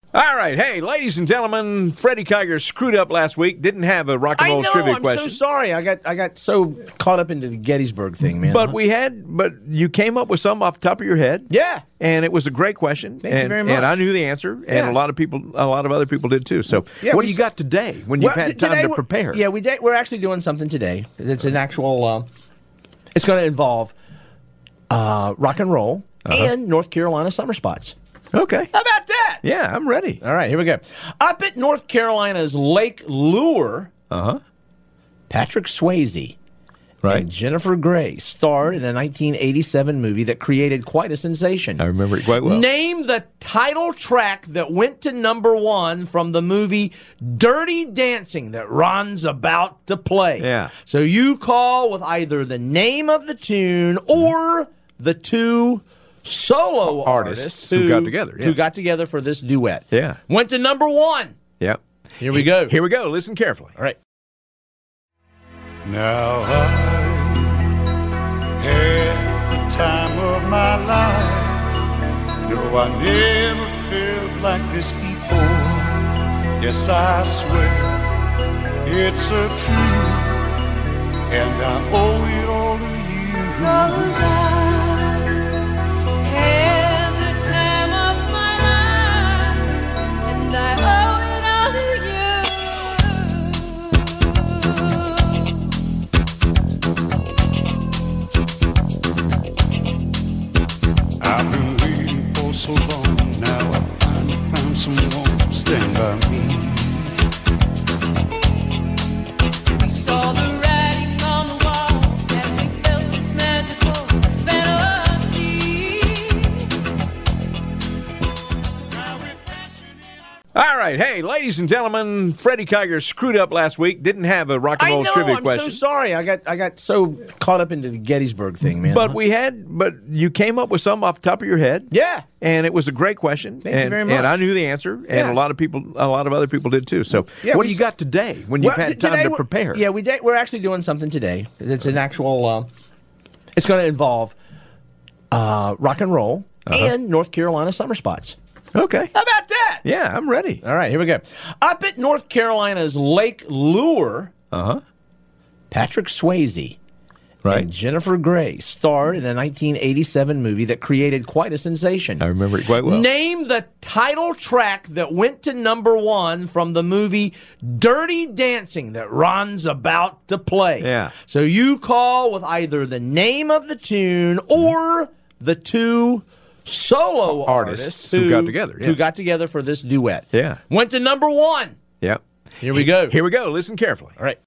All right. Hey, ladies and gentlemen, Freddie Kiger screwed up last week. Didn't have a rock and roll trivia question. I'm so sorry. I got so caught up into the Gettysburg thing, man. But you came up with some off the top of your head. Yeah. And it was a great question. Thank you very much. And I knew the answer, and a lot of other people did too. So what do you got today when you've had time to prepare? Yeah, we're actually doing something today. It's an actual, it's going to involve rock and roll and North Carolina summer spots. Okay. How about that? Yeah, I'm ready. All right, here we go. Up at North Carolina's Lake Lure, Patrick Swayze and Jennifer Grey starred in a 1987 movie that created quite a sensation. I remember it quite well. Name the title track that went to #1 from the movie Dirty Dancing that Ron's about to play. Yeah. So you call with either the name of the tune or the two solo artists who got together. Yeah. Who got together for this duet. Yeah. Went to #1. Yep. Here we go. Here we go. Listen carefully. All right. Now I had the time of my life. No, I never felt like this before. Yes, I swear it's a truth, and I owe it all to you. 'Cause I had the time of my life, and I owe it all to you. I've been waiting for so long. Now I finally found someone to stand by me. We saw the writing on the wall, and we felt this magical fantasy. All right. Hey, ladies and gentlemen, Freddie Kiger screwed up last week. Didn't have a rock and roll trivia question. I'm so sorry. I got so caught up into the Gettysburg thing, man. But you came up with some off the top of your head. Yeah. And it was a great question. Thank you very much. And I knew the answer, and a lot of other people did too. So what do you got today when you've had time to prepare? Yeah, we're actually doing something today. It's an actual, it's going to involve rock and roll and North Carolina summer spots. Okay. How about that? Yeah, I'm ready. All right, here we go. Up at North Carolina's Lake Lure, Patrick Swayze and Jennifer Grey starred in a 1987 movie that created quite a sensation. I remember it quite well. Name the title track that went to #1 from the movie Dirty Dancing that Ron's about to play. Yeah. So you call with either the name of the tune or the two solo artists who got together. Who got together for this duet. Yeah. Went to #1. Yep. Here we go. Here we go. Listen carefully. All right.